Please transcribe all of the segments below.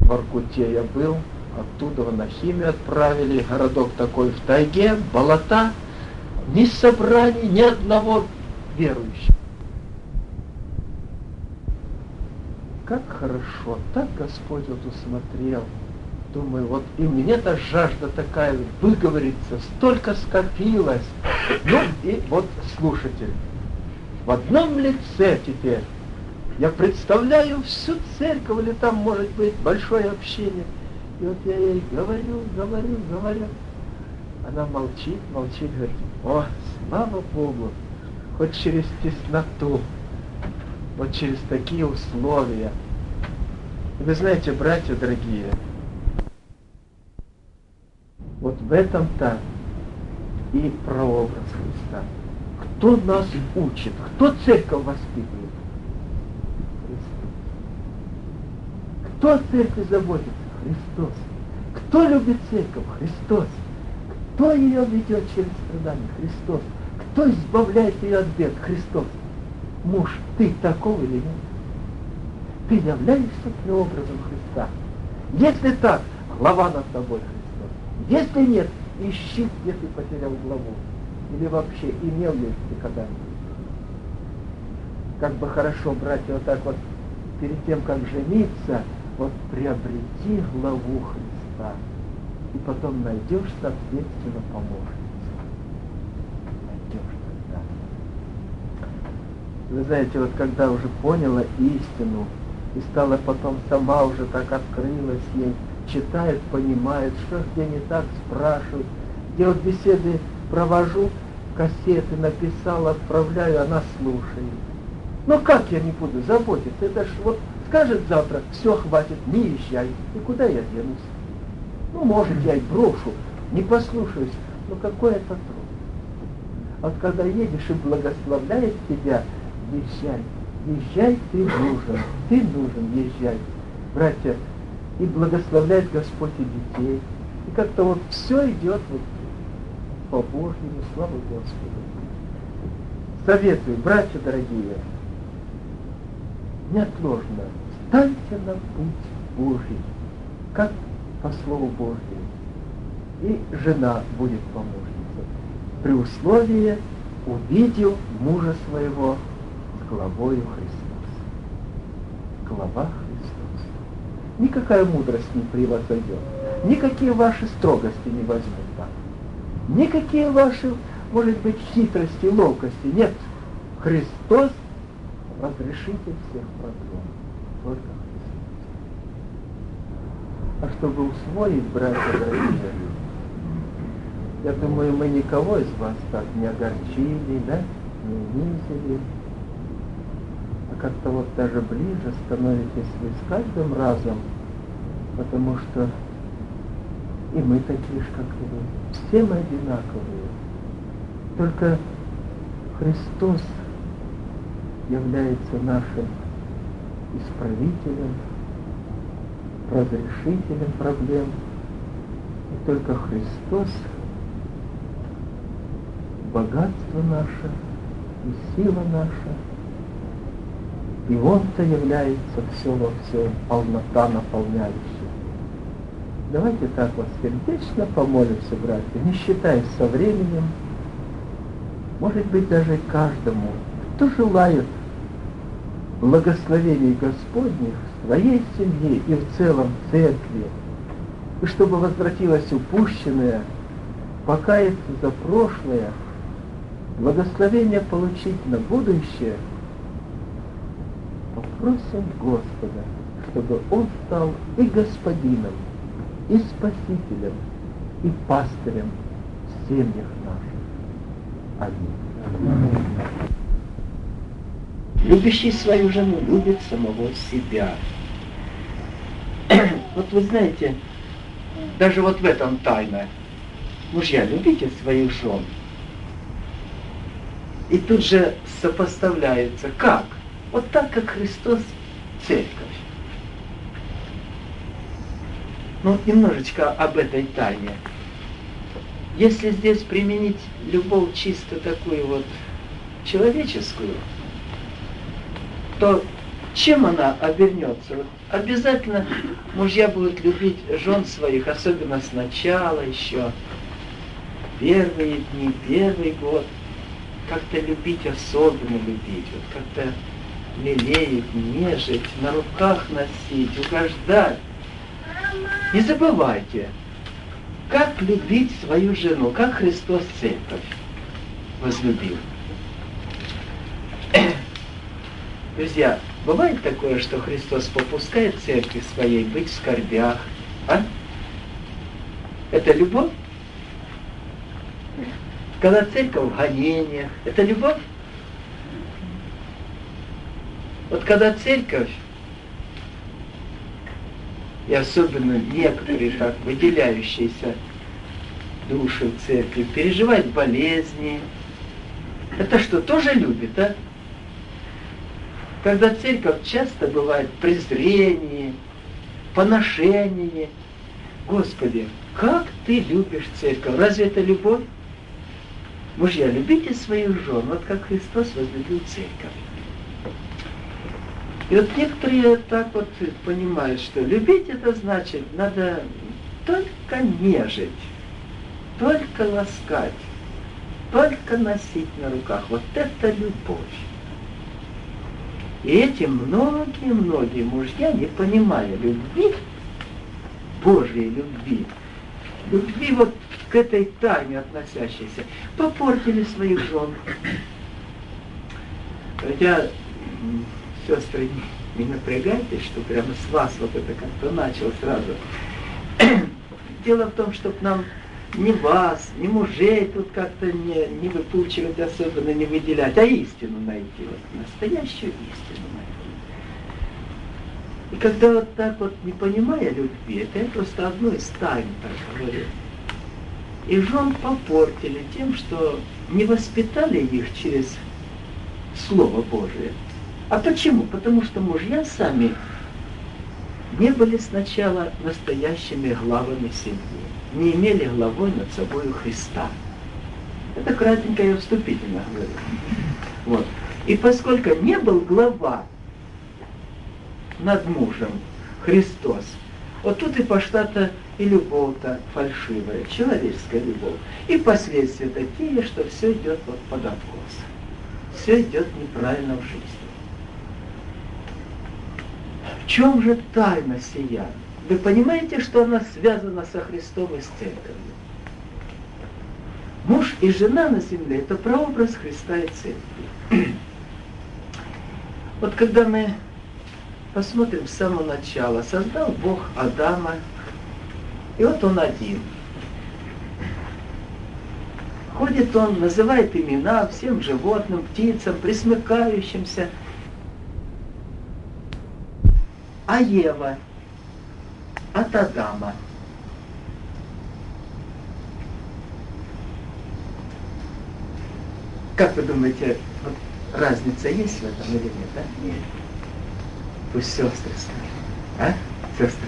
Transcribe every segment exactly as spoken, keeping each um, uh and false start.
в Воркуте я был, оттуда на химию отправили, городок такой в тайге, болота, ни собраний, ни одного верующего. Как хорошо, так Господь вот усмотрел. Думаю, вот и мне-то жажда такая выговориться, столько скопилось. Ну и вот слушатель, в одном лице теперь я представляю всю церковь, или там может быть большое общение. И вот я ей говорю, говорю, говорю. Она молчит, молчит, говорит: о, слава Богу, хоть через тесноту, вот через такие условия. И вы знаете, братья дорогие, вот в этом-то и прообраз Христа. Кто нас учит? Кто церковь воспитывает? Христос. Кто о церкви заботится? Христос. Кто любит церковь? Христос. Кто ее ведет через страдания? Христос. Кто избавляет ее от бед? Христос. Муж, ты таков или нет? Ты являешься прообразом Христа. Если так, глава над тобой Христос. Если нет, ищи, где ты потерял главу. Или вообще имел ее ты когда-нибудь. Как бы хорошо, братья, вот так вот, перед тем, как жениться, вот приобрети главу Христа. И потом найдешь, соответственно, помощницу. Найдешь тогда. Вы знаете, вот когда уже поняла истину, и стала потом сама уже так открылась ей, читает, понимает, что где не так, спрашивает. Где вот беседы провожу, кассеты написал, отправляю, она слушает. Ну как я не буду заботиться? Это ж вот скажет завтра: все, хватит, не езжай. И куда я денусь? Ну, может, я и брошу, не послушаюсь. Но какой это труд? Вот когда едешь и благословляет тебя, езжай. Езжай, ты нужен, ты нужен, езжай. Братья, и благословляет Господь и детей. И как-то вот все идет вот по Божьему, слава Господу. Советую, братья дорогие, неотложно встаньте на путь Божий, как по Слову Божьему, и жена будет помощницей, при условии увидел мужа своего с главою Христос. Глава Христос. Никакая мудрость не превозойдет, никакие ваши строгости не возьмут так, никакие ваши, может быть, хитрости, ловкости. Нет, Христос разрешитель всех проблем, только Христос. А чтобы усвоить, братья дорогие, я думаю, мы никого из вас так не огорчили, да, не унизили, а как-то вот даже ближе становитесь вы с каждым разом, потому что и мы такие же, как и вы, все мы одинаковые. Только Христос является нашим исправителем, разрешителем проблем. И только Христос богатство наше и сила наша. И Он-то является все во всем, полнота наполняющая. Давайте так вот сердечно помолимся, братья, не считаясь со временем. Может быть, даже каждому, кто желает благословений Господних в своей семье и в целом церкви, и чтобы возвратилось упущенное, покаяться за прошлое, благословение получить на будущее, попросим Господа, чтобы Он стал и Господином, и Спасителем, и пастырем в семьях наших. Аминь. Любящий свою жену любит самого себя. Вот вы знаете, даже вот в этом тайна. Мужья, любите своих жен. И тут же сопоставляется, как? Вот так, как Христос церковь. Ну, немножечко об этой тайне. Если здесь применить любовь чисто такую вот человеческую, то чем она обернется? Вот обязательно мужья будут любить жен своих, особенно сначала еще, первые дни, первый год, как-то любить, особенно любить, вот как-то лелеять, нежить, на руках носить, угождать. Не забывайте, как любить свою жену, как Христос церковь возлюбил. Друзья, бывает такое, что Христос попускает церкви своей быть в скорбях? А? Это любовь? Когда церковь в гонениях, это любовь? Вот когда церковь, и особенно некоторые так выделяющиеся души в церкви, переживают болезни, это что, тоже любит, а? Когда церковь часто бывает в презрении, поношении. Господи, как ты любишь церковь? Разве это любовь? Мужья, любите своих жен, вот как Христос возлюбил церковь. И вот некоторые так вот понимают, что любить это значит, надо только нежить, только ласкать, только носить на руках. Вот это любовь. И эти многие-многие мужья, не понимая любви, Божьей любви, любви вот к этой тайне относящейся, попортили своих жен. Хотя, сестры, не, не напрягайтесь, что прямо с вас вот это как-то начал сразу. Дело в том, чтобы нам ни вас, ни мужей тут как-то не, не выпучивать, особенно не выделять, а истину найти, вот, настоящую истину найти. И когда вот так вот, не понимая любви, это я просто одно из тайн так говорю, и жен попортили тем, что не воспитали их через Слово Божие. А почему? Потому что мужья сами не были сначала настоящими главами семьи, не имели главой над собой Христа. Это кратенько и вступительно говорю. Вот. И поскольку не был глава над мужем Христос, вот тут и пошла-то и любовь-то фальшивая, человеческая любовь. И последствия такие, что все идет вот под откос. Все идет неправильно в жизни. В чем же тайна сия? Вы понимаете, что она связана со Христом и с церковью? Муж и жена на земле – это прообраз Христа и церкви. Вот когда мы посмотрим с самого начала, создал Бог Адама, и вот он один. Ходит он, называет имена всем животным, птицам, пресмыкающимся. А Ева от Адама. Как вы думаете, вот разница есть в этом или нет? А? Нет. Пусть сестры скажут. А? Сестры.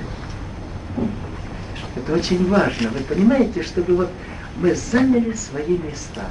Это очень важно. Вы понимаете, чтобы вот мы заняли свои места.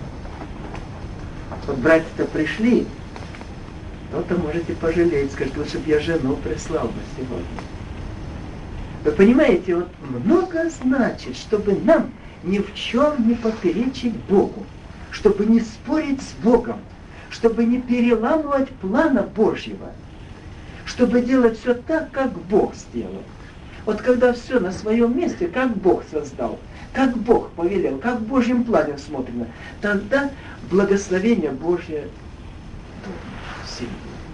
Вот братья-то пришли, кто-то можете пожалеть, сказать, лучше бы я жену прислал бы сегодня. Вы понимаете, вот много значит, чтобы нам ни в чем не поперечить Богу, чтобы не спорить с Богом, чтобы не переламывать плана Божьего, чтобы делать все так, как Бог сделал. Вот когда все на своем месте, как Бог создал, как Бог повелел, как в Божьем плане смотрено, тогда благословение Божье в семье.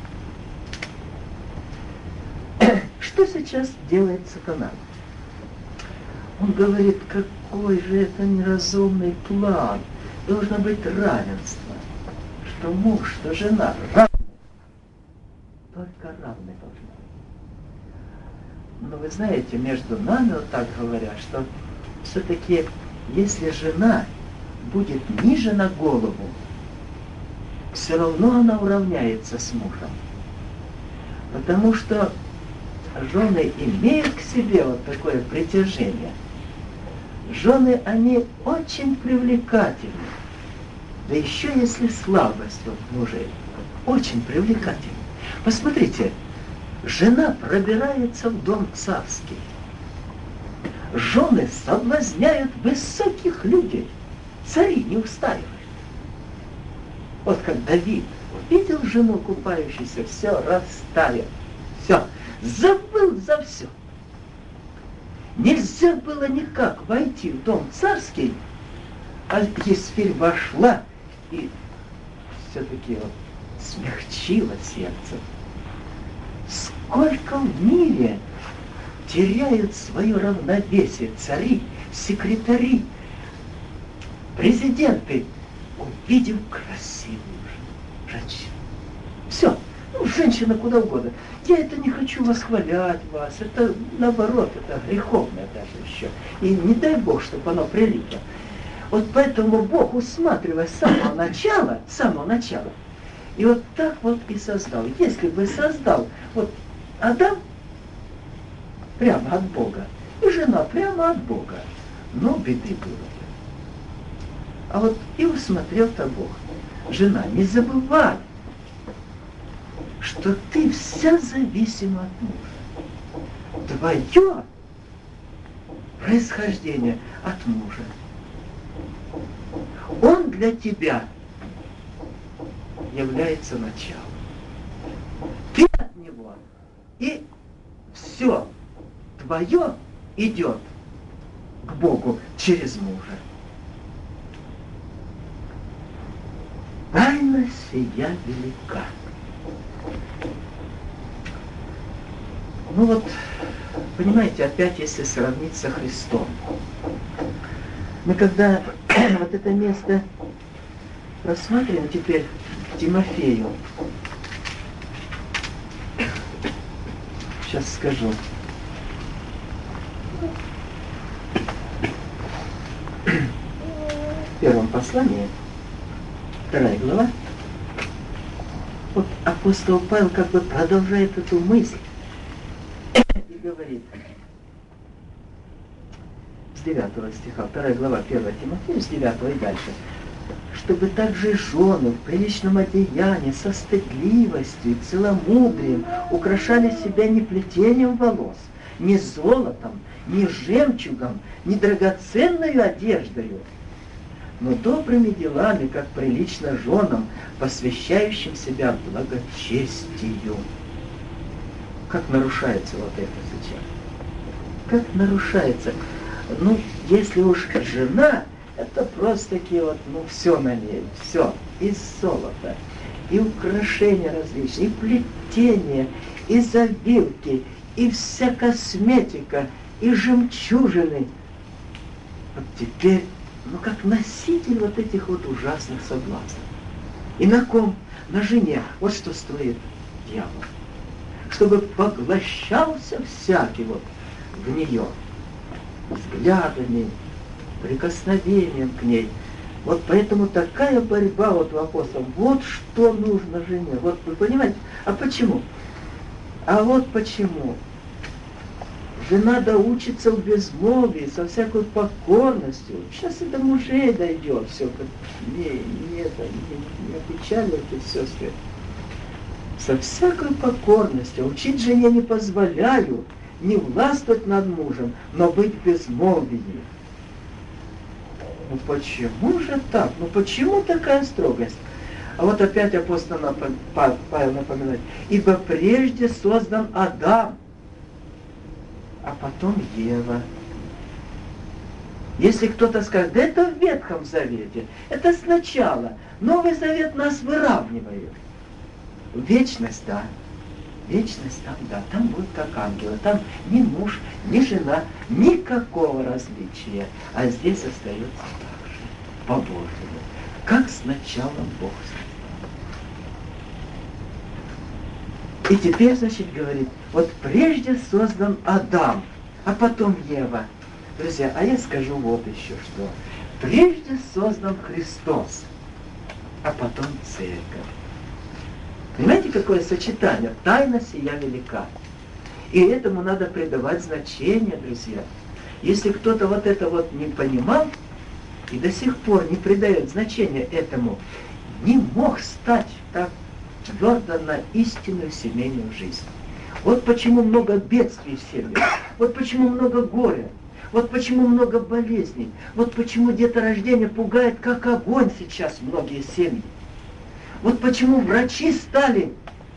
Что сейчас делает сатана? Он говорит, какой же это неразумный план. Должно быть равенство. Что муж, что жена равны. Только равны должны быть. Но вы знаете, между нами, вот так говорят, что все-таки, если жена будет ниже на голову, все равно она уравняется с мужем. Потому что жены имеют к себе вот такое притяжение. Жены, они очень привлекательны. Да еще если слабость вот мужей, очень привлекательны. Посмотрите, жена пробирается в дом царский. Жены соблазняют высоких людей. Цари не устаивают. Вот как Давид увидел жену купающуюся, все, растаял. Все, забыл за все. Нельзя было никак войти в дом царский, а Есфирь вошла и все-таки вот смягчила сердце. Сколько в мире теряют свое равновесие цари, секретари, президенты, увидев красивую женщину. Все, ну, женщина куда угодно. Я это не хочу восхвалять вас, это наоборот, это греховное даже еще. И не дай Бог, чтобы оно прилипло. Вот поэтому Бог, усматривая с самого начала, с самого начала, и вот так вот и создал. Если бы создал вот Адам прямо от Бога, и жена прямо от Бога, но беды было. А вот и усмотрел-то Бог. Жена, не забывай, что ты вся зависима от мужа. Твое происхождение от мужа. Он для тебя является началом. Ты от него, и все твое идет к Богу через мужа. Тайна сия велика. Ну вот, понимаете, опять если сравнить со Христом. Мы когда вот это место рассматриваем теперь Тимофею. Сейчас скажу. В первом послании, вторая глава, вот апостол Павел как бы продолжает эту мысль и говорит с девятого стиха, вторая глава, первая Тимофея, с девятого и дальше, чтобы также жены в приличном одеянии со стыдливостью и целомудрием украшали себя не плетением волос, не золотом, не жемчугом, не драгоценной одеждою, но добрыми делами, как прилично женам, посвящающим себя благочестию. Как нарушается вот это сейчас? Как нарушается? Ну, если уж жена, это просто-таки вот, ну, все на ней, все, из золота, и украшения различные, и плетения, и завивки, и вся косметика, и жемчужины. Вот теперь, ну, как носитель вот этих вот ужасных соблазнов. И на ком? На жене. Вот что строит дьявол. Чтобы поглощался всякий вот в нее взглядами, прикосновением к ней. Вот поэтому такая борьба вот у апостолов. Вот что нужно жене. Вот вы понимаете? А почему? А вот почему. Жена доучится в безмолвии, со всякой покорностью. Сейчас это мужей дойдет все. Не, не, это, не, не опечаливайте, сестры. Со всякой покорностью. Учить жене не позволяю, не властвовать над мужем, но быть в безмолвии. Ну почему же так? Ну почему такая строгость? А вот опять апостол Павел напоминает. Ибо прежде создан Адам, а потом Ева. Если кто-то скажет, да это в Ветхом Завете, это сначала. Новый Завет нас выравнивает. Вечность, да. Вечность там, да. Там будет как ангелы. Там ни муж, ни жена, никакого различия. А здесь остается так же, по-божьему. Как сначала Бог создал. И теперь, значит, говорит, вот прежде создан Адам, а потом Ева. Друзья, а я скажу вот еще что. Прежде создан Христос, а потом Церковь. Понимаете, какое сочетание? Тайна сия велика. И этому надо придавать значение, друзья. Если кто-то вот это вот не понимал и до сих пор не придает значения этому, не мог стать так твердо на истинную семейную жизнь. Вот почему много бедствий в семье, вот почему много горя, вот почему много болезней, вот почему деторождение пугает, как огонь сейчас многие семьи. Вот почему врачи стали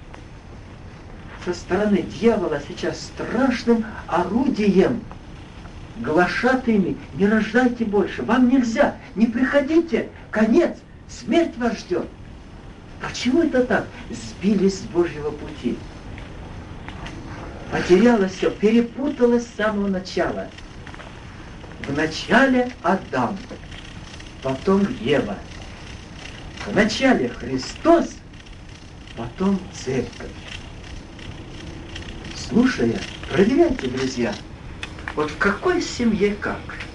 со стороны дьявола сейчас страшным орудием, глашатаями: не рождайте больше, вам нельзя, не приходите, конец, смерть вас ждет. Почему это так? Сбились с Божьего пути. Потерялось все, перепуталось с самого начала. Вначале Адам, потом Ева. Вначале Христос, потом Церковь. Слушая, проверяйте, друзья, вот в какой семье как?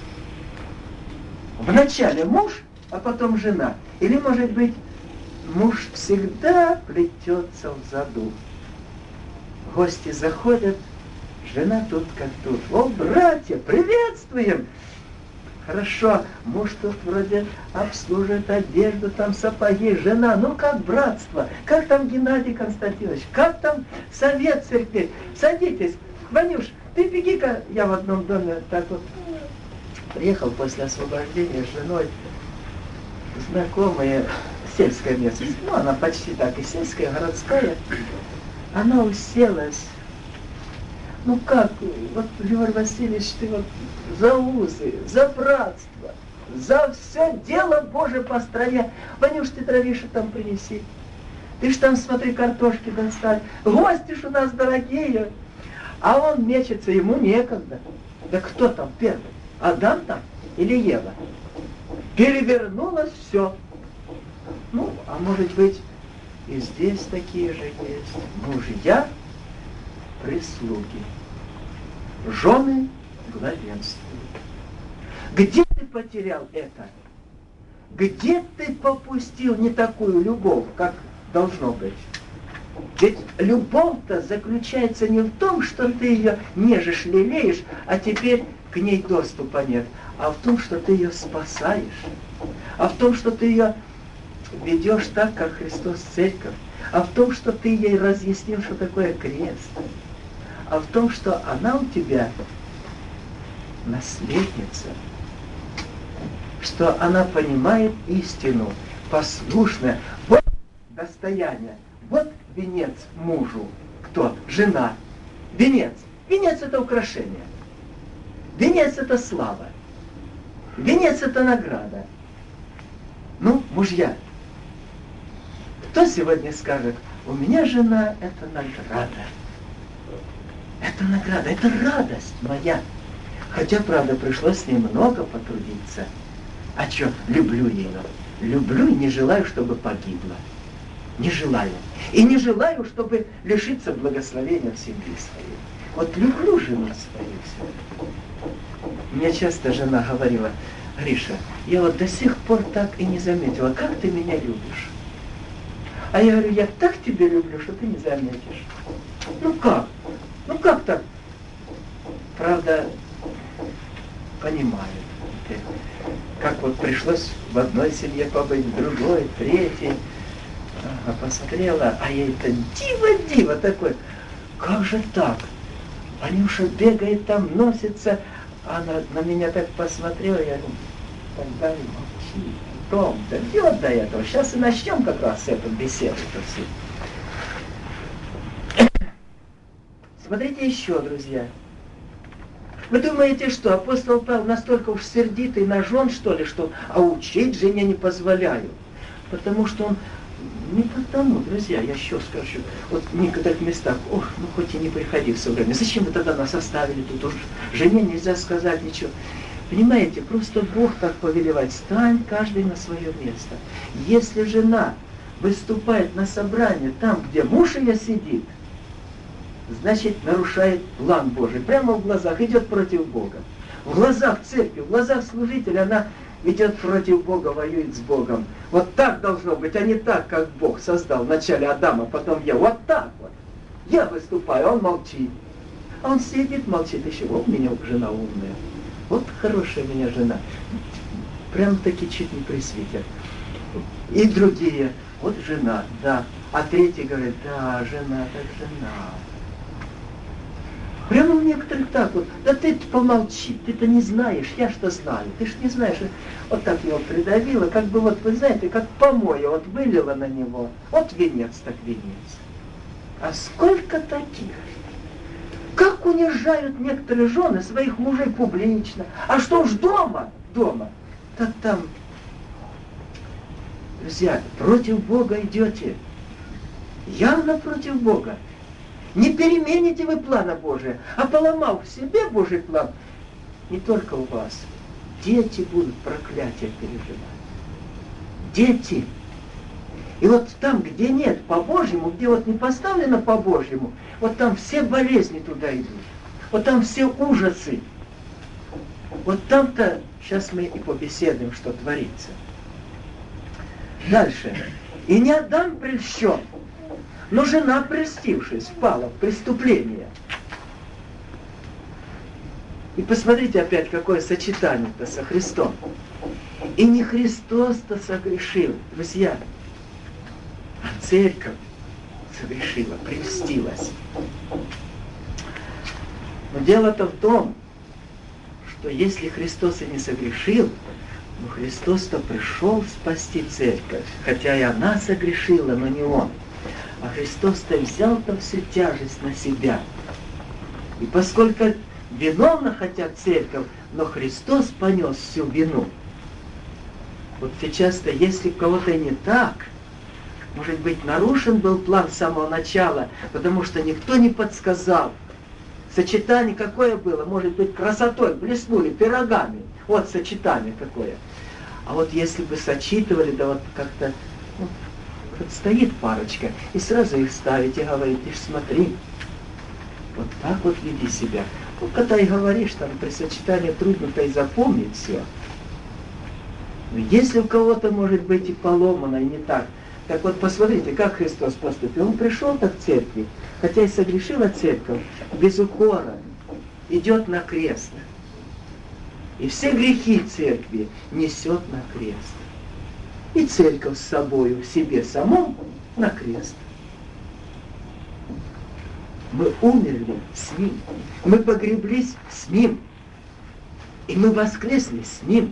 Вначале муж, а потом жена. Или, может быть, муж всегда плетется в заду. Гости заходят, жена тут как тут. О, братья, приветствуем! Хорошо, муж тут вроде обслуживает одежду, там сапоги, жена, ну как братство, как там Геннадий Константинович, как там совет церкви, садитесь, Ванюш, ты беги-ка, я в одном доме так вот приехал после освобождения с женой, знакомая, сельская местность, ну она почти так и сельская, городская, она уселась. Ну как, вот, Григорий Васильевич, ты вот за узы, за братство, за все дело Божие по стране. Ванюш, ты дровишек там принеси. Ты ж там, смотри, картошки достали. Гости ж у нас дорогие. А он мечется, ему некогда. Да кто там первый? Адам там или Ева? Перевернулось все. Ну, а может быть, и здесь такие же есть. Мужья, прислуги. Жены главенствуют. Где ты потерял это? Где ты попустил не такую любовь, как должно быть? Ведь любовь-то заключается не в том, что ты ее нежишь, лелеешь, а теперь к ней доступа нет, а в том, что ты ее спасаешь, а в том, что ты ее ведешь так, как Христос церковь, а в том, что ты ей разъяснил, что такое крест, а в том, что она у тебя наследница, что она понимает истину, послушная. Вот достояние, вот венец мужу. Кто? Жена. Венец. Венец — это украшение. Венец — это слава. Венец — это награда. Ну, мужья, кто сегодня скажет: у меня жена — это награда. Это награда, это радость моя. Хотя, правда, пришлось с ней много потрудиться. А что, люблю ее. Люблю и не желаю, чтобы погибла. Не желаю. И не желаю, чтобы лишиться благословения в семье своей. Вот люблю жену свою все. Мне часто жена говорила: Гриша, я вот до сих пор так и не заметила, как ты меня любишь. А я говорю: я так тебя люблю, что ты не заметишь. Ну как? Ну как так? Правда, понимаю. Как вот пришлось в одной семье побыть, в другой, в третьей. А посмотрела, а ей-то диво-диво такое. Как же так? Анюша бегает там, носится. Она на меня так посмотрела, я говорю: тогда и молчи. Том, дойдет до этого. Сейчас и начнем как раз эту беседу. Смотрите еще, друзья. Вы думаете, что апостол Павел настолько уж сердитый на жен, что ли, что а учить жене не позволяю? Потому что он не потому, друзья, я еще скажу, вот в некоторых местах, ох, ну хоть и не приходи все время, зачем вы тогда нас оставили тут уж, жене нельзя сказать ничего. Понимаете, просто Бог так повелевает, стань каждый на свое место. Если жена выступает на собрании там, где муж ее сидит, значит, нарушает план Божий. Прямо в глазах идет против Бога. В глазах церкви, в глазах служителя она идет против Бога, воюет с Богом. Вот так должно быть, а не так, как Бог создал вначале Адама, потом я. Вот так вот. Я выступаю, он молчит. А он сидит, молчит еще. Вот у меня жена умная. Вот хорошая у меня жена. Прям таки чуть не пресвитер. И другие. Вот жена, да. А третий говорит, да, жена, так жена. Прямо у некоторых так вот, да ты помолчи, ты-то не знаешь, я что знаю, ты ж не знаешь. Вот так его придавило, как бы вот, вы знаете, как помоя вот вылило на него. Вот венец так венец. А сколько таких? Как унижают некоторые жены своих мужей публично. А что уж дома, дома, так там, друзья, против Бога идете. Явно против Бога. Не перемените вы плана Божия, а поломав в себе Божий план, не только у вас, дети будут проклятие переживать. Дети. И вот там, где нет по-божьему, где вот не поставлено по-божьему, вот там все болезни туда идут. Вот там все ужасы. Вот там-то сейчас мы и побеседуем, что творится. Дальше. И не Адам прельщен, но жена, прельстившись, впала в преступление. И посмотрите опять, какое сочетание-то со Христом. И не Христос-то согрешил, друзья, а церковь согрешила, прельстилась. Но дело-то в том, что если Христос и не согрешил, но Христос-то пришел спасти церковь, хотя и она согрешила, но не Он. А Христос-то взял-то всю тяжесть на себя. И поскольку виновна хотя церковь, но Христос понес всю вину. Вот сейчас-то, если у кого-то и не так, может быть, нарушен был план с самого начала, потому что никто не подсказал. Сочетание какое было? Может быть, красотой блеснули, пирогами. Вот сочетание какое. А вот если бы сочитывали, да вот как-то... Ну, вот стоит парочка, и сразу их ставить и говорить, ты ж смотри, вот так вот веди себя. Ну, когда и говоришь, там при сочетании трудно-то и запомнить все. Но если у кого-то может быть и поломано, и не так, так вот посмотрите, как Христос поступил. Он пришел так к церкви, хотя и согрешила церковь, без укора, идет на крест. И все грехи церкви несет на крест. И церковь с собою, в себе самом, на крест. Мы умерли с Ним. Мы погреблись с Ним. И мы воскресли с Ним.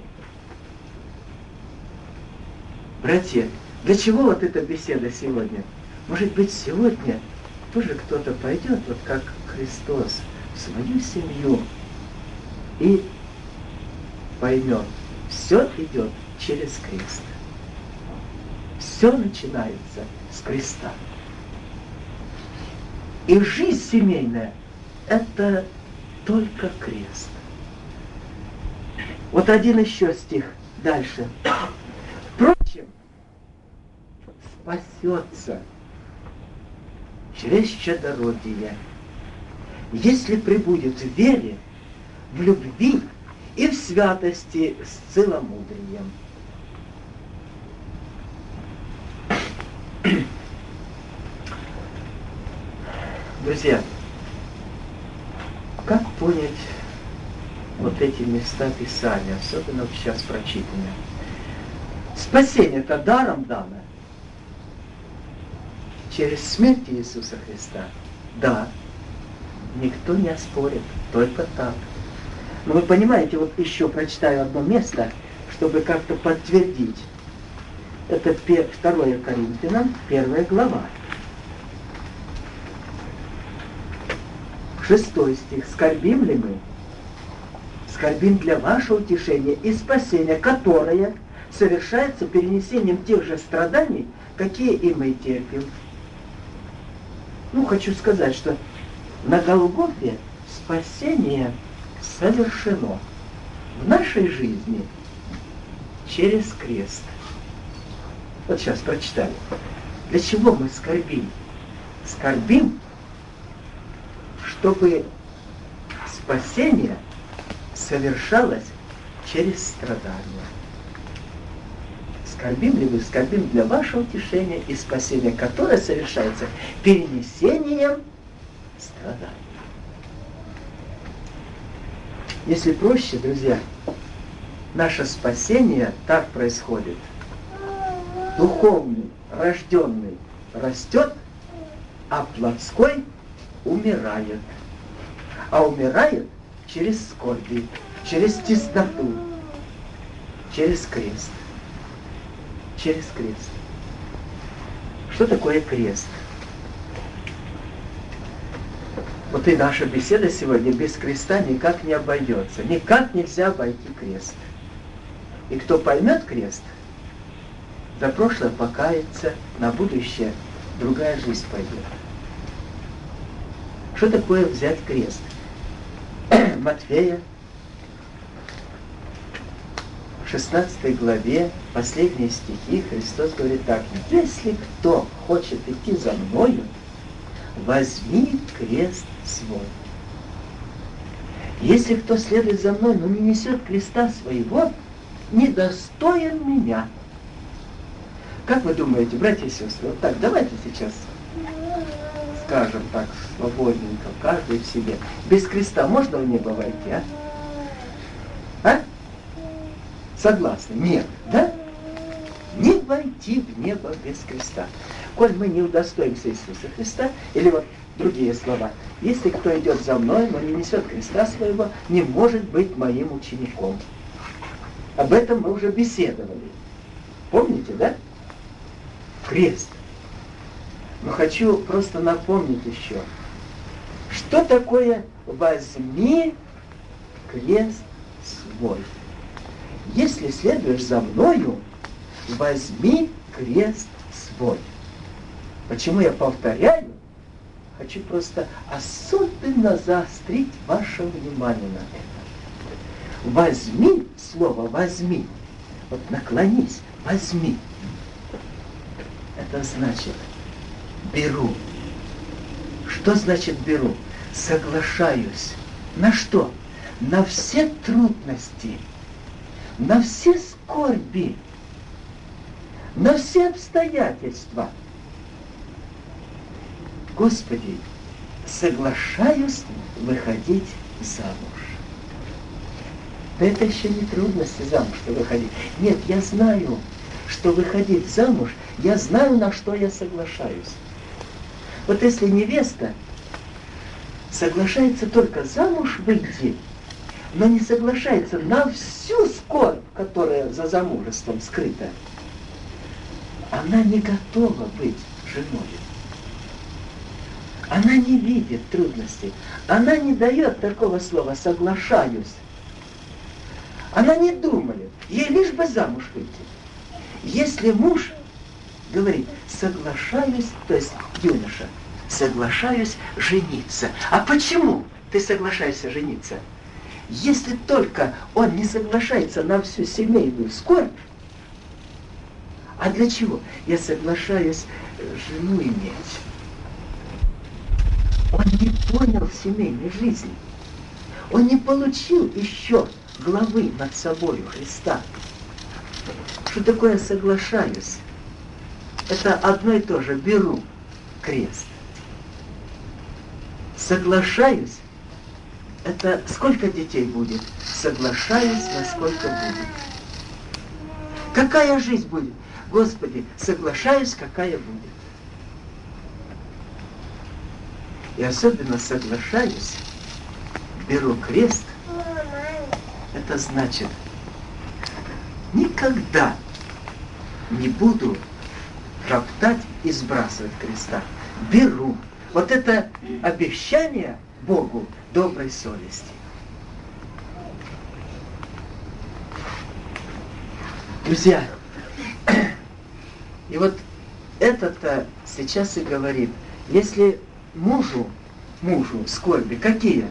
Братья, для чего вот эта беседа сегодня? Может быть, сегодня тоже кто-то пойдет, вот как Христос, в свою семью и поймет, все идет через крест. Все начинается с креста. И жизнь семейная – это только крест. Вот один еще стих дальше. Впрочем, спасется через чадородие, если пребудет в вере, в любви и в святости с целомудрием. Друзья, как понять вот эти места Писания, особенно сейчас прочитанные? Спасение-то даром дано. Через смерть Иисуса Христа. Да, никто не оспорит, только так. Но вы понимаете, вот еще прочитаю одно место, чтобы как-то подтвердить. Это второе Коринфянам, первая глава. Шестой стих. Скорбим ли мы? Скорбим для вашего утешения и спасения, которое совершается перенесением тех же страданий, какие и мы терпим. Ну, хочу сказать, что на Голгофе спасение совершено в нашей жизни через крест. Вот сейчас прочитаю. Для чего мы скорбим? Скорбим, чтобы спасение совершалось через страдания. Скорбим ли вы? Скорбим для вашего утешения и спасения, которое совершается перенесением страданий. Если проще, друзья, наше спасение так происходит. Духовный, рожденный растет, а плотской умирает. А умирает через скорби, через тесноту, через крест. Через крест. Что такое крест? Вот и наша беседа сегодня без креста никак не обойдется. Никак нельзя обойти крест. И кто поймет крест, за прошлое покается, на будущее другая жизнь пойдет. Что такое взять крест? Матфея, в шестнадцатой главе, последние стихи, Христос говорит так: если кто хочет идти за мною, возьми крест свой. Если кто следует за мной, но не несет креста своего, недостоин меня. Как вы думаете, братья и сестры, вот так, давайте сейчас скажем так, свободненько, каждый в себе. Без креста можно в небо войти, а? А? Согласны? Нет, да? Не войти в небо без креста. Коль мы не удостоимся Иисуса Христа, или вот другие слова, если кто идет за мной, но не несет креста своего, не может быть моим учеником. Об этом мы уже беседовали. Помните, да? Крест. Но хочу просто напомнить еще, что такое «возьми крест свой». Если следуешь за мною, возьми крест свой. Почему я повторяю? Хочу просто особенно заострить ваше внимание на это. Возьми, слово возьми. Вот наклонись, возьми. Это значит беру. Что значит беру? Соглашаюсь. На что? На все трудности, на все скорби, на все обстоятельства. Господи, соглашаюсь выходить замуж. Да это еще не трудности замуж-то выходить. Нет, я знаю, что выходить замуж, я знаю, на что я соглашаюсь. Вот если невеста соглашается только замуж выйти, но не соглашается на всю скорбь, которая за замужеством скрыта, она не готова быть женой. Она не видит трудностей. Она не дает такого слова «соглашаюсь». Она не думает. Ей лишь бы замуж выйти. Если муж говорит «соглашаюсь», то есть юноша, «соглашаюсь жениться». А почему ты соглашаешься жениться? Если только он не соглашается на всю семейную скорбь, а для чего? Я соглашаюсь жену иметь. Он не понял семейной жизни. Он не получил еще главы над собою Христа. Что такое соглашаюсь? Это одно и то же. Беру крест. Соглашаюсь. Это сколько детей будет? Соглашаюсь, насколько будет. Какая жизнь будет? Господи, соглашаюсь, какая будет. И особенно соглашаюсь, беру крест, это значит, никогда не буду роптать и сбрасывать креста. Беру. Вот это обещание Богу доброй совести. Друзья, и вот это-то сейчас и говорит, если мужу, мужу скорби какие?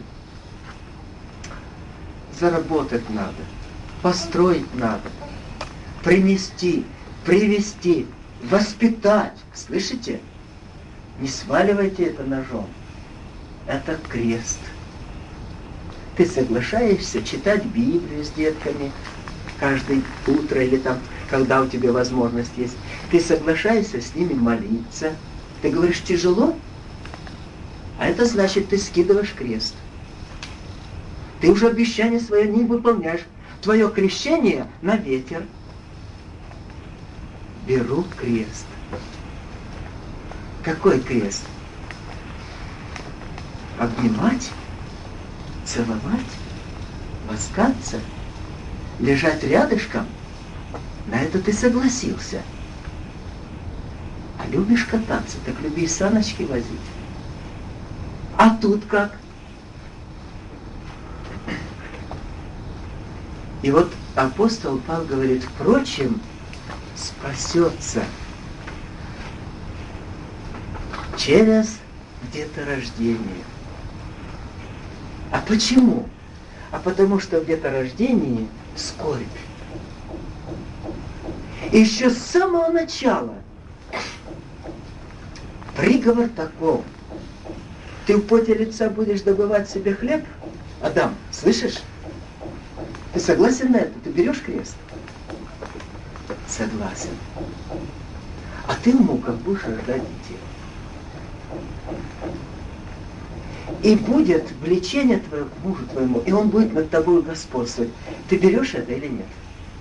Заработать надо, построить надо, принести, привести, воспитать. Слышите? Не сваливайте это ножом. Это крест. Ты соглашаешься читать Библию с детками каждое утро или там, когда у тебя возможность есть. Ты соглашаешься с ними молиться. Ты говоришь, тяжело? А это значит, ты скидываешь крест. Ты уже обещание свое не выполняешь. Твое крещение на ветер. Беру крест. Какой крест? Обнимать, целовать, ласкаться, лежать рядышком? На это ты согласился. А любишь кататься, так люби и саночки возить. А тут как? И вот апостол Павел говорит, впрочем, спасется через деторождение. А почему? А потому что в деторождении скорбь. И еще с самого начала приговор таков. Ты в поте лица будешь добывать себе хлеб? Адам, слышишь? Ты согласен на это? Ты берешь крест? Согласен. А ты в муках будешь рождать детей. И будет влечение твое к мужу твоему, и он будет над тобой господствовать. Ты берешь это или нет?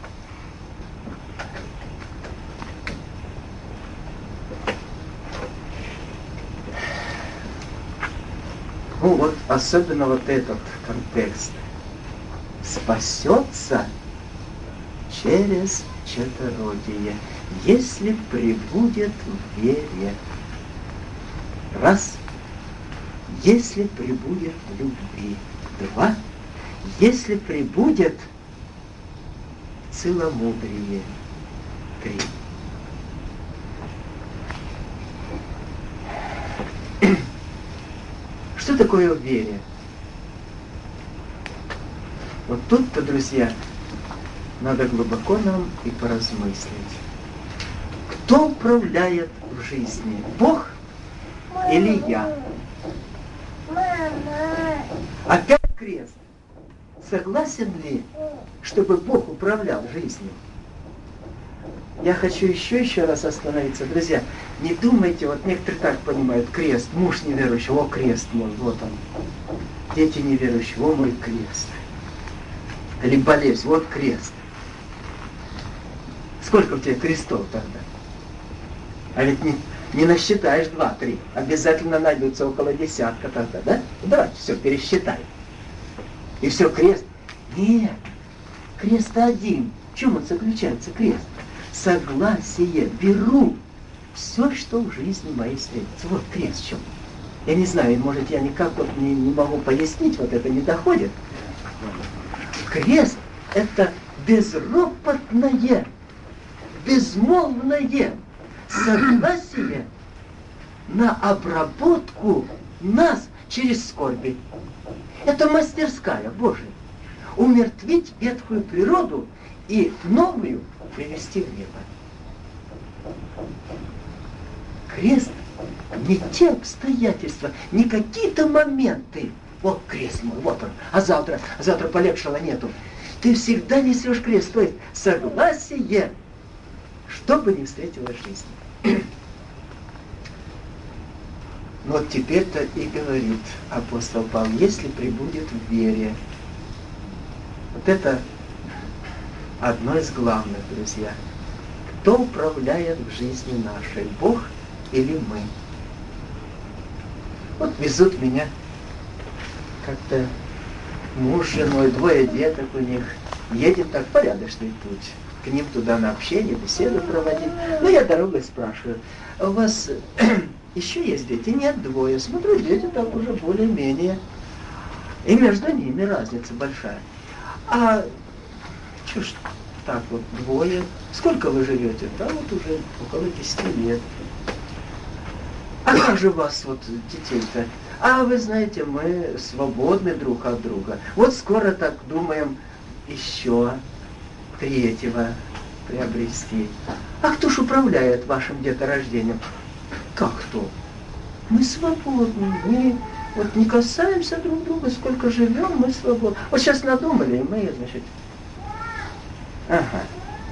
Ну вот, особенно вот этот контекст. Спасется через четородие, если пребудет в вере. Раз. Если пребудет в любви. Два. Если пребудет в целомудрии. Три. Что такое в вере? Вот тут-то, друзья, надо глубоко нам и поразмыслить. Кто управляет в жизни? Бог или я? Опять крест. Согласен ли, чтобы Бог управлял жизнью? Я хочу еще еще раз остановиться. Друзья, не думайте, вот некоторые так понимают, крест, муж неверующий, о, крест мой, вот он. Дети неверующие, о, мой крест. Или болезнь, вот крест. Сколько у тебя крестов тогда? А ведь не, не насчитаешь два-три. Обязательно найдутся около десятка тогда, да? Давайте все пересчитаем. И все, крест. Нет, крест один. В чем он заключается, крест? Согласие. Беру все, что в жизни моей встретится. Вот крест в чем. Я не знаю, может, я никак вот не, не могу пояснить, вот это не доходит. Крест – это безропотное, безмолвное согласие на обработку нас через скорби. Это мастерская Божия. Умертвить ветхую природу и новую привести в небо. Крест не те обстоятельства, не какие-то моменты. Вот крест мой, вот он. А завтра, а завтра полегшего нету. Ты всегда несешь крест. То есть согласие, что бы ни встретилось в жизни. Но вот теперь-то и говорит апостол Павел, если пребудет в вере. Вот это одно из главных, друзья. Кто управляет в жизни нашей, Бог или мы? Вот везут меня как-то муж с женой, двое деток у них. Едем так, порядочный путь. К ним туда на общение, беседу проводить. Ну, я дорогой спрашиваю, а у вас еще есть дети? Нет, двое. Смотрю, дети так уже более-менее. И между ними разница большая. А что ж так вот, двое? Сколько вы живете? Да, вот уже около десяти лет. А как же у вас вот детей-то? А вы знаете, мы свободны друг от друга. Вот скоро так думаем еще третьего приобрести. А кто ж управляет вашим деторождением? Как кто? Мы свободны. Мы вот не касаемся друг друга, сколько живем, мы свободны. Вот сейчас надумали, и мы, значит... Ага.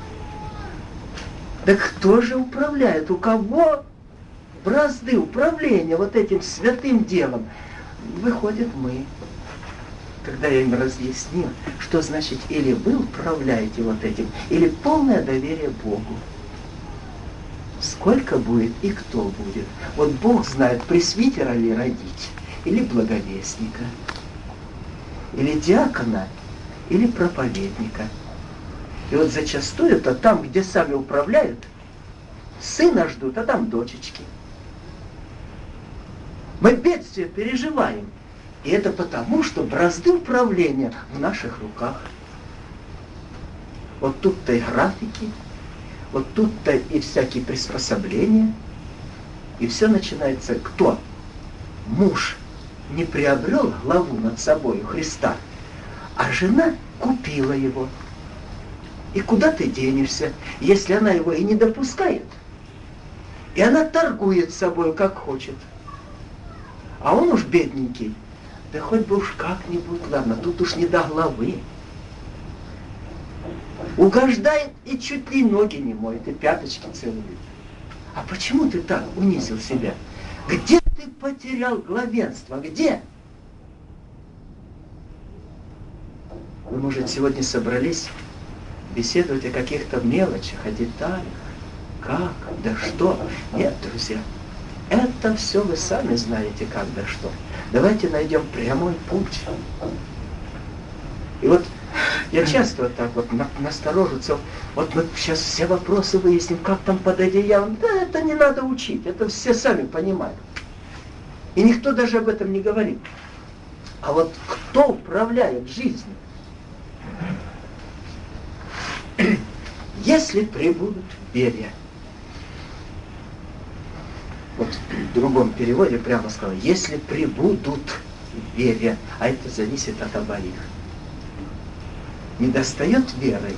Да кто же управляет? У кого бразды управления вот этим святым делом? Выходит, мы. Когда я им разъяснил, что значит или вы управляете вот этим, или полное доверие Богу. сколько будет и кто будет. Вот Бог знает, пресвитера ли родить, или благовестника, или диакона, или проповедника. И вот зачастую-то там, где сами управляют, сына ждут, а там дочечки. Мы бедствие переживаем. И это потому, что бразды управления в наших руках. Вот тут-то и графики, вот тут-то и всякие приспособления. И все начинается кто? Муж не приобрел главу над собой Христа, а жена купила его. И куда ты денешься, если она его и не допускает? И она торгует собой, как хочет. А он уж бедненький. Да хоть бы уж как-нибудь, ладно, тут уж не до главы. Угождает и чуть ли ноги не моет, и пяточки целует. А почему ты так унизил себя? Где ты потерял главенство? Где? Вы, может, сегодня собрались беседовать о каких-то мелочах, о деталях. Как, да что? Нет, друзья. Это все вы сами знаете, как да что. Давайте найдем прямой путь. И вот я часто вот так вот насторожиться. Вот мы сейчас все вопросы выясним, как там под одеялом. Да это не надо учить, это все сами понимают. И никто даже об этом не говорит. А вот кто управляет жизнью? Если прибудут берия. Вот в другом переводе прямо сказал, если прибудут вере, а это зависит от обоих. Не достает верой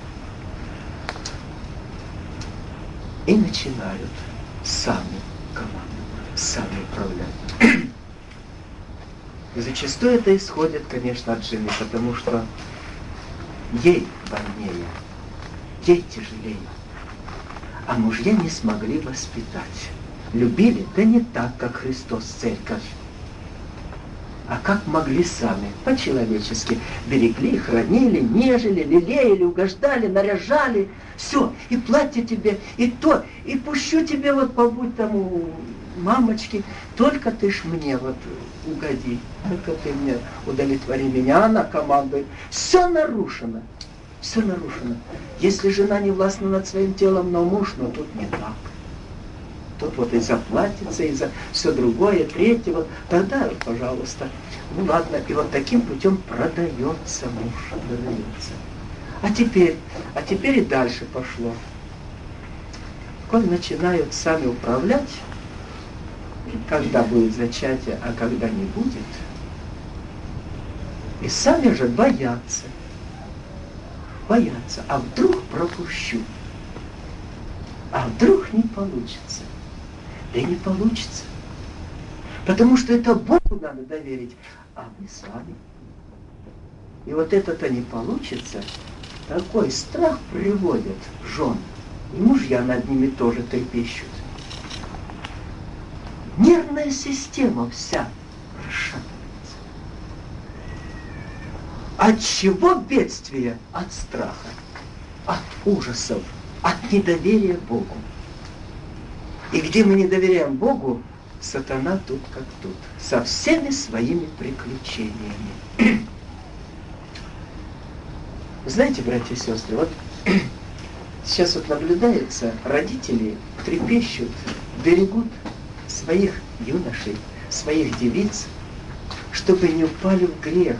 и начинают сами командовать, сами управлять. И зачастую это исходит, конечно, от жены, потому что ей больнее, ей тяжелее, а мужья не смогли воспитать. Любили, да не так, как Христос, церковь, а как могли сами, по-человечески. Берегли, хранили, нежели, лелеяли, угождали, наряжали. Все, и платье тебе, и то, и пущу тебе, вот побудь там у мамочки, только ты ж мне вот угоди, только ты мне удовлетвори меня, она командует. Все нарушено, все нарушено. Если жена не властна над своим телом, но муж, но тут не так. Тут вот и заплатится, и за все другое, третье, вот тогда, пожалуйста. Ну ладно, и вот таким путем продается муж, продается. А теперь, а теперь и дальше пошло. Коль начинают сами управлять, когда будет зачатие, а когда не будет, и сами же боятся. Боятся, а вдруг пропущу, а вдруг не получится. Да и не получится. Потому что это Богу надо доверить, а мы сами. И вот это-то не получится. Такой страх приводит жен. И мужья над ними тоже трепещут. Нервная система вся расшатывается. От чего бедствие? От страха, от ужасов, от недоверия Богу. И где мы не доверяем Богу, сатана тут как тут, со всеми своими приключениями. Знаете, братья и сестры, вот сейчас вот наблюдается, родители трепещут, берегут своих юношей, своих девиц, чтобы не упали в грех.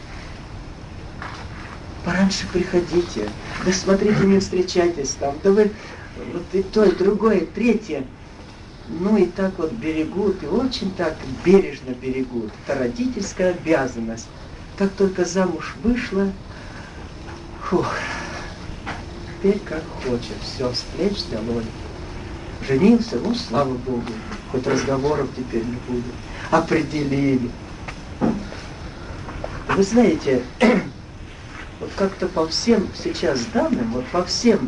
Пораньше приходите, да смотрите, не встречайтесь там, да вы вот и то, и другое, и третье. Ну и так вот берегут, и очень так бережно берегут. Это родительская обязанность. Как только замуж вышла, фух, теперь как хочет, все, с плеч долой. Женился, ну слава Богу, хоть разговоров теперь не будет. Определили. Вы знаете, вот как-то по всем сейчас данным, вот по всем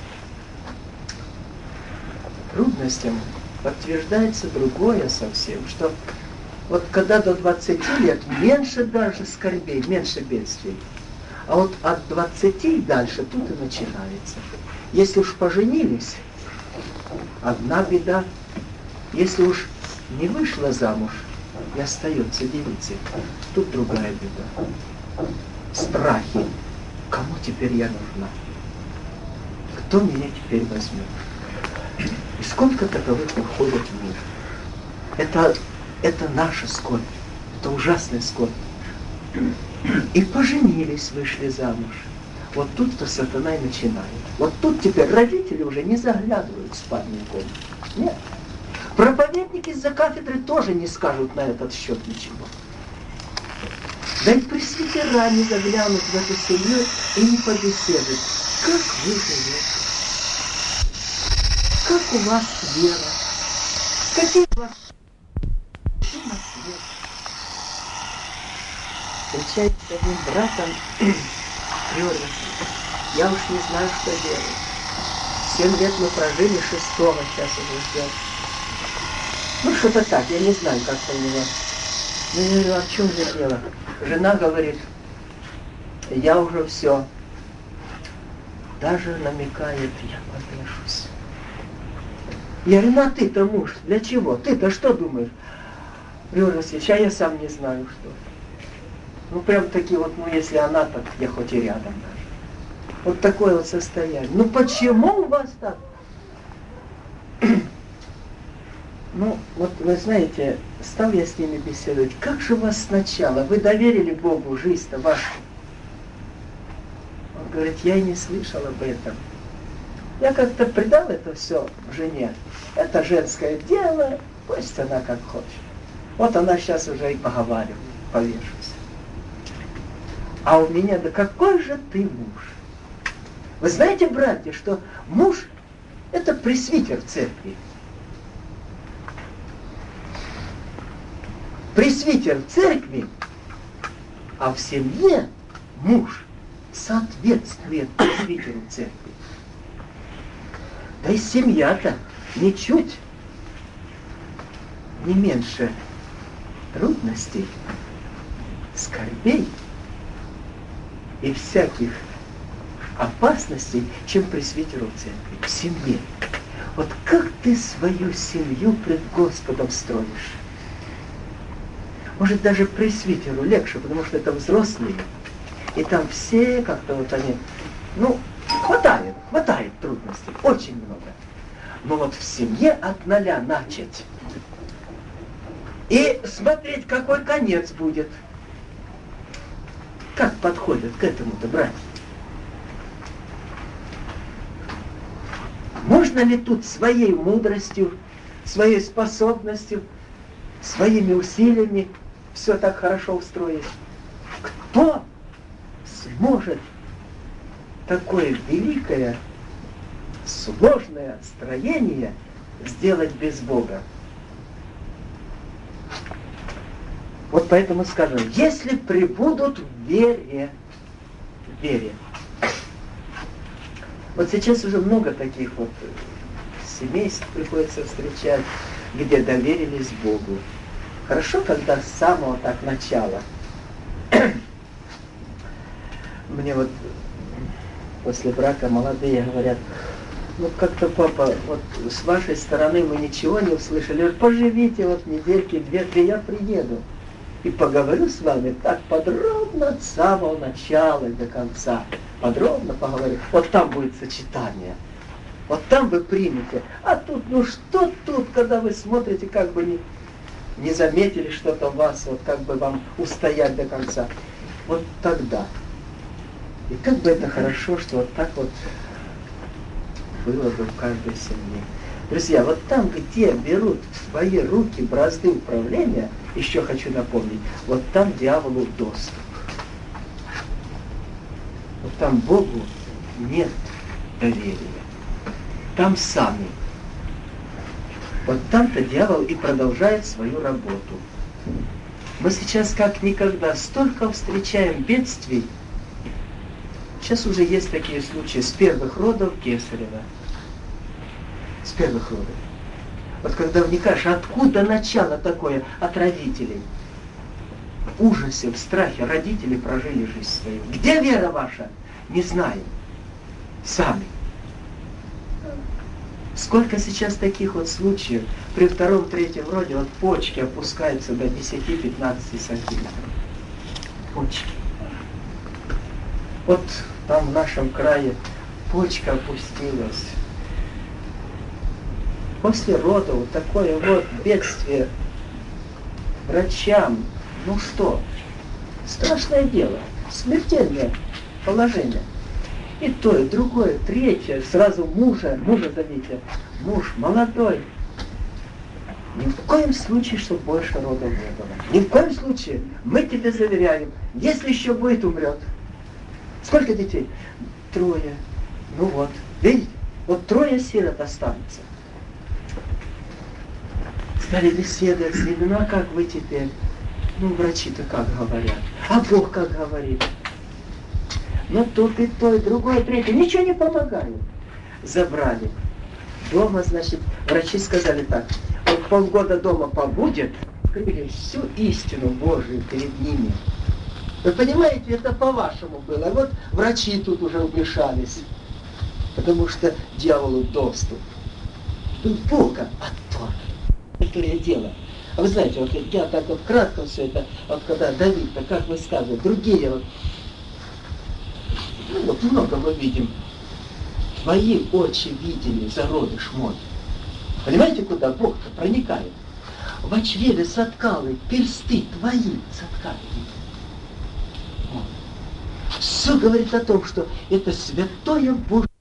трудностям подтверждается другое совсем, что вот когда до двадцати лет меньше даже скорбей, меньше бедствий, а вот от двадцати и дальше тут и начинается. Если уж поженились, Одна беда, если уж не вышла замуж и остается девицей, тут другая беда. Страхи. Кому теперь я нужна? Кто меня теперь возьмет? И сколько таковых уходят в мир? Это, это наша скорбь. Это ужасная скорбь. И поженились, вышли замуж. Вот тут-то сатана и начинает. Вот тут теперь родители уже не заглядывают в спальную комнату. Нет. Проповедники из-за кафедры тоже не скажут на этот счет ничего. Да и пресвитера не заглянут в эту семью и не побеседуют. Как вы живете? Как у вас вера? Какие у вас на свет? Встречаюсь с одним братом, Георгий. Я уж не знаю, что делать. Семь лет мы прожили, шестого сейчас уже ждем. Ну, что-то так, я не знаю, как у него. Ну, я говорю, а в чем же дело? Жена говорит, я уже все. Даже намекает, я повешусь. Я говорю, ну а ты-то муж, для чего? Ты-то что думаешь? Георгий Васильевич, а я сам не знаю, что. Ну, прям таки вот, ну, если она, так я хоть и рядом даже. Вот такое вот состояние. Ну, почему у вас так? Ну, вот вы знаете, стал я с ними беседовать. Как же вас сначала? Вы доверили Богу жизнь-то вашу? Он говорит, я и не слышал об этом. Я как-то предал это все жене. Это женское дело, пусть она как хочет. Вот она сейчас уже и поговаривает, повешусь. А у меня, да какой же ты муж? Вы знаете, братья, что муж — это пресвитер в церкви. Пресвитер в церкви, а в семье муж соответствует пресвитеру в церкви. Да и семья-то ничуть не меньше трудностей, скорбей и всяких опасностей, чем пресвитеру в церкви, в семье. Вот как ты свою семью пред Господом строишь? Может, даже пресвитеру легче, потому что это взрослые, и там все как-то вот они, ну, хватает, хватает трудностей, очень много. Но вот в семье от ноля начать и смотреть, какой конец будет. Как подходят к этому-то братья? Можно ли тут своей мудростью, своей способностью, своими усилиями все так хорошо устроить? Кто сможет такое великое, сложное строение сделать без Бога? Вот поэтому скажем, если пребудут в вере, в вере. Вот сейчас уже много таких вот семейств приходится встречать, где доверились Богу. Хорошо, когда с самого так начала. Мне вот после брака молодые говорят, ну как-то, папа, вот с вашей стороны мы ничего не услышали. Поживите вот недельки, две-три, я приеду. И поговорю с вами так подробно от самого начала и до конца. Подробно поговорю. Вот там будет сочетание. Вот там вы примете. А тут, ну что тут, когда вы смотрите, как бы не, не заметили что-то в вас, вот как бы вам устоять до конца. Вот тогда. И как бы это хорошо, что вот так вот было бы в каждой семье. Друзья, вот там, где берут в свои руки бразды управления, еще хочу напомнить, вот там дьяволу доступ. Вот там Богу нет доверия. Там сами. Вот там-то дьявол и продолжает свою работу. Мы сейчас как никогда столько встречаем бедствий. Сейчас уже есть такие случаи с первых родов Кесарева. С первых родов. Вот когда вникаешь, откуда начало такое от родителей? В ужасе, в страхе родители прожили жизнь свою. Где вера ваша? Не знаем. Сами. Сколько сейчас таких вот случаев, при втором-третьем роде, вот почки опускаются до десяти-пятнадцати сантиметров. Почки. Вот там в нашем крае почка опустилась. После родов такое вот бедствие врачам, ну что, страшное дело, смертельное положение. И то, и другое, третье, сразу мужа, мужа зовите, муж молодой. Ни в коем случае, чтобы больше родов не было. Ни в коем случае, мы тебе заверяем, если еще будет, умрет. Сколько детей? Трое. Ну вот, видите, вот трое сирот останется. Стали беседовать с ними, ну а как вы теперь? Ну, врачи-то как говорят, а Бог как говорит. Но тут и то, и другое, и третье, ничего не помогает. Забрали. Дома, значит, врачи сказали так, вот полгода дома побудет, открыли всю истину Божию перед ними. Вы понимаете, это по-вашему было. Вот врачи тут уже вмешались, потому что дьяволу доступ. Тут Бога отторг. Какое дело. А вы знаете, вот я так вот кратко все это, вот когда Давид-то, как вы сказали, другие вот, ну вот много мы видим. Твои очи видели зародыш мой. Понимаете, куда Бог-то проникает? В чреве соткалы, персты твои соткали. Вот. Все говорит о том, что это святое Божье.